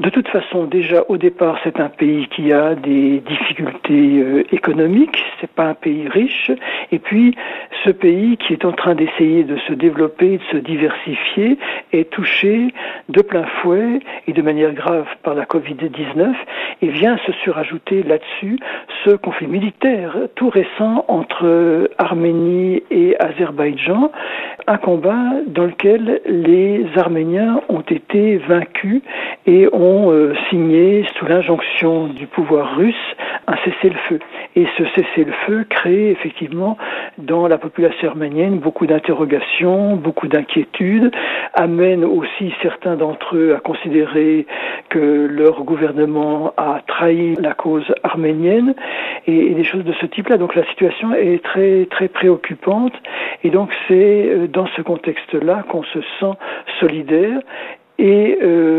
De toute façon, déjà au départ, c'est un pays qui a des difficultés économiques, c'est pas un pays riche, et puis ce pays qui est en train d'essayer de se développer, de se diversifier, est touché de plein fouet et de manière grave par la Covid-19, et vient se surajouter là-dessus ce conflit militaire tout récent entre Arménie et Azerbaïdjan, un combat dans lequel les Arméniens ont été vaincus et ont signé sous l'injonction du pouvoir russe un cessez-le-feu. Et ce cessez-le-feu crée effectivement dans la population arménienne beaucoup d'interrogations, beaucoup d'inquiétudes, amène aussi certains d'entre eux à considérer que leur gouvernement a trahi la cause arménienne et des choses de ce type-là. Donc la situation est très très préoccupante et donc c'est dans ce contexte-là qu'on se sent solidaire et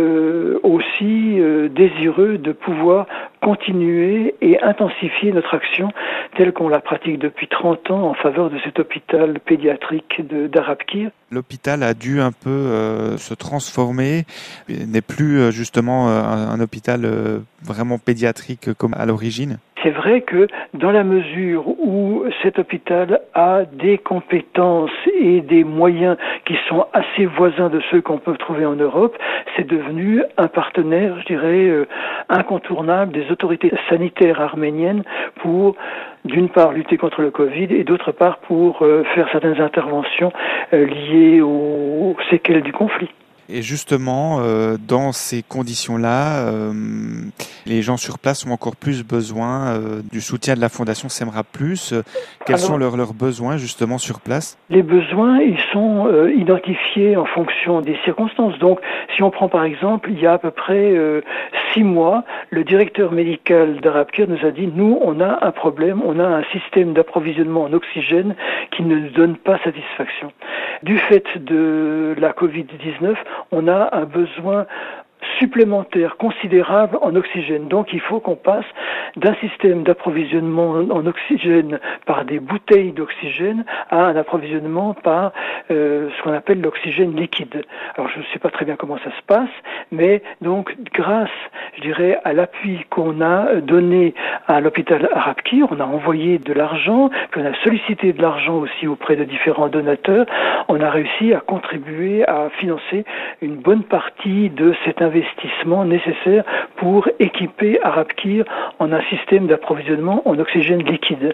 aussi désireux de pouvoir continuer et intensifier notre action telle qu'on la pratique depuis 30 ans en faveur de cet hôpital pédiatrique d'Arabkir. L'hôpital a dû un peu se transformer, n'est plus justement un hôpital vraiment pédiatrique comme à l'origine. C'est vrai que dans la mesure où cet hôpital a des compétences et des moyens qui sont assez voisins de ceux qu'on peut trouver en Europe, c'est devenu un partenaire, je dirais, incontournable des autorités sanitaires arméniennes pour, d'une part, lutter contre le Covid et d'autre part, pour faire certaines interventions liées aux séquelles du conflit. Et justement, dans ces conditions-là, les gens sur place ont encore plus besoin du soutien de la Fondation Semra Plus. Quels sont leurs besoins justement sur place ? Les besoins, ils sont identifiés en fonction des circonstances. Donc, si on prend par exemple, il y a à peu près 6 mois, le directeur médical d'Arabkir nous a dit, nous, on a un problème, on a un système d'approvisionnement en oxygène qui ne nous donne pas satisfaction. Du fait de la Covid-19, on a un besoin supplémentaire considérable en oxygène. Donc il faut qu'on passe d'un système d'approvisionnement en oxygène par des bouteilles d'oxygène à un approvisionnement par ce qu'on appelle l'oxygène liquide. Alors je ne sais pas très bien comment ça se passe, mais donc grâce, je dirais, à l'appui qu'on a donné à l'hôpital Arabkir, on a envoyé de l'argent, puis on a sollicité de l'argent aussi auprès de différents donateurs, on a réussi à contribuer à financer une bonne partie de cet investissement nécessaire pour équiper Arabkir en un système d'approvisionnement en oxygène liquide.